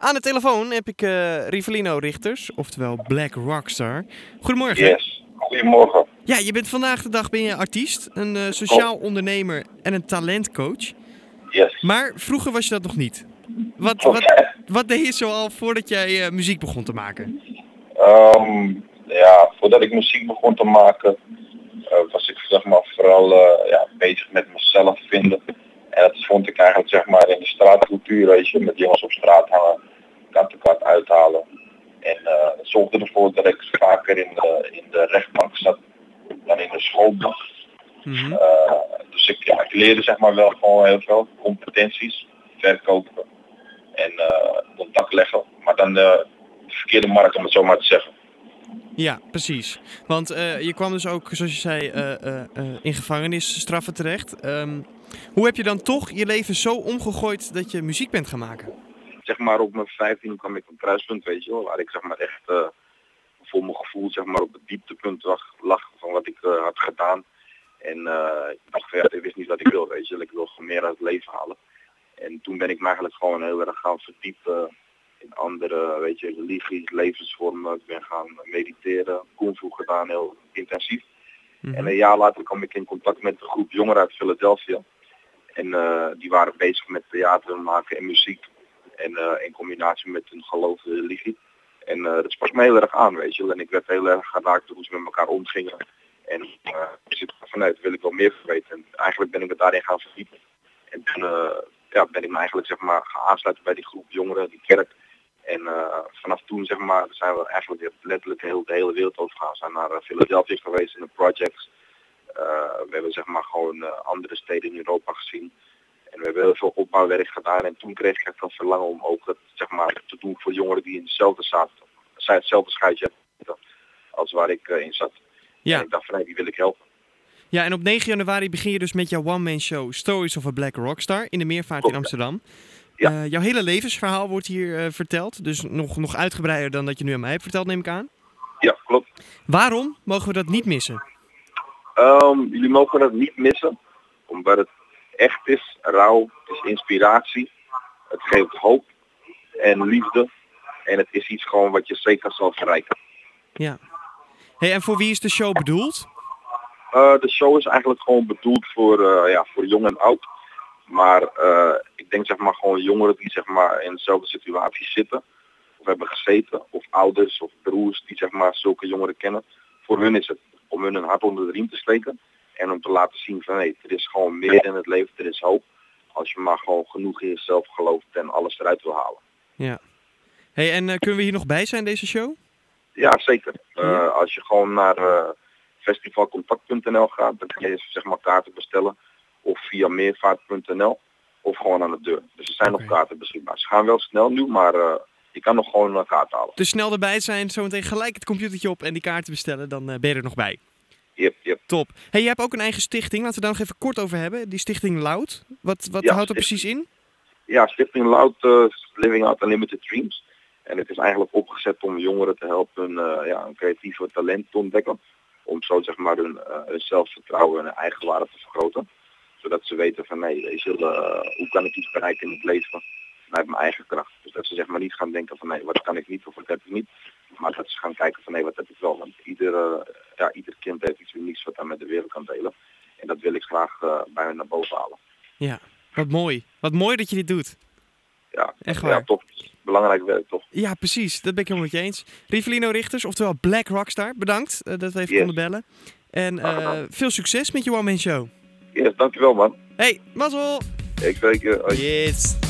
Aan de telefoon heb ik Rivelino Richters, oftewel Black Rockstar. Goedemorgen. Yes, goedemorgen. Ja, je bent vandaag de dag ben je artiest, een sociaal ondernemer en een talentcoach. Yes. Maar vroeger was je dat nog niet. Wat deed je zoal voordat jij muziek begon te maken? Voordat ik muziek begon te maken, was ik zeg maar vooral bezig met mezelf vinden. En dat vond ik eigenlijk zeg maar in de straatcultuur, weet je, met jongens op straat hangen, kant uithalen. En dat zorgde ervoor dat ik vaker in de rechtbank zat dan in de schoolbank. Mm-hmm. Dus ik leerde zeg maar wel gewoon heel veel competenties, verkopen en contact leggen. Maar dan de verkeerde markt, om het zo maar te zeggen. Ja, precies. Want je kwam dus ook, zoals je zei, in gevangenisstraffen terecht. Hoe heb je dan toch je leven zo omgegooid dat je muziek bent gaan maken? Zeg maar op mijn 15 kwam ik op een kruispunt, weet je wel, waar ik zeg maar echt voor mijn gevoel zeg maar op het dieptepunt lag van wat ik had gedaan. En ik dacht van ik wist niet wat ik wil, weet je, ik wil gewoon meer uit het leven halen. En toen ben ik me eigenlijk gewoon heel erg gaan verdiepen in andere, weet je, religies, levensvormen. Ik ben gaan mediteren, kung fu gedaan, heel intensief. Mm-hmm. En een jaar later kwam ik in contact met een groep jongeren uit Philadelphia. En die waren bezig met theater maken en muziek. En in combinatie met hun geloof en religie. En dat sprak me heel erg aan, weet je. En ik werd heel erg geraakt door hoe ze met elkaar omgingen. En ik zit vanuit, wil ik wel meer weten. En eigenlijk ben ik me daarin gaan verdiepen. En toen ben ik me eigenlijk zeg maar gaan aansluiten bij die groep jongeren, die kerk. En vanaf toen zeg maar zijn we eigenlijk letterlijk de hele wereld over gegaan. We zijn naar Philadelphia geweest in de projects. We hebben zeg maar gewoon andere steden in Europa gezien. En we hebben heel veel opbouwwerk gedaan. En toen kreeg ik echt wel verlangen om ook het zeg maar te doen voor jongeren die in hetzelfde schuitje als waar ik in zat. Ja. En ik dacht van die wil ik helpen. Ja, en op 9 januari begin je dus met jouw one-man show Stories of a Black Rockstar in de Meervaart in Amsterdam. Ja. Jouw hele levensverhaal wordt hier verteld, dus nog uitgebreider dan dat je nu aan mij hebt verteld, neem ik aan. Ja, klopt. Waarom mogen we dat niet missen? Jullie mogen dat niet missen, omdat het echt is, rauw, het is inspiratie, het geeft hoop en liefde en het is iets gewoon wat je zeker zal verrijken. Ja. Hey, en voor wie is de show bedoeld? De show is eigenlijk gewoon bedoeld voor jong en oud. Maar ik denk zeg maar gewoon jongeren die zeg maar in dezelfde situatie zitten. Of hebben gezeten. Of ouders of broers die zeg maar zulke jongeren kennen. Voor hun is het om hun hart onder de riem te steken. En om te laten zien van er is gewoon meer in het leven. Er is hoop. Als je maar gewoon genoeg in jezelf gelooft en alles eruit wil halen. Ja. Hey, en kunnen we hier nog bij zijn deze show? Ja, zeker. Als je gewoon naar festivalcontact.nl gaat, dan kan je zeg maar kaarten bestellen. Of via meervaart.nl of gewoon aan de deur. Dus er zijn nog kaarten beschikbaar. Ze gaan wel snel nu, maar je kan nog gewoon een kaart halen. Dus snel erbij zijn, zometeen gelijk het computertje op en die kaarten bestellen, dan ben je er nog bij. Yep. Top. Hey, je hebt ook een eigen stichting, laten we daar nog even kort over hebben. Die stichting Loud. Wat houdt er precies in? Ja, stichting Loud, Living Out Unlimited Dreams. En het is eigenlijk opgezet om jongeren te helpen hun creatieve talent te ontdekken. Om zo zeg maar hun zelfvertrouwen en hun eigenwaarde te vergroten. Zodat ze weten van hoe kan ik iets bereiken in het leven vanuit mijn eigen kracht. Dus dat ze zeg maar niet gaan denken van wat kan ik niet of wat heb ik niet. Maar dat ze gaan kijken van wat heb ik wel. Want ieder kind heeft iets unieks wat hij met de wereld kan delen. En dat wil ik graag bij hen naar boven halen. Ja, wat mooi. Wat mooi dat je dit doet. Ja, echt waar. Ja, toch. Belangrijk werk, toch? Ja, precies. Dat ben ik helemaal met je eens. Rivelino Richters, oftewel Black Rockstar. Bedankt dat we even konden bellen. En veel succes met je one-man show. Yes, dankjewel man. Hey, mazzel! Ik spreek je. Yes!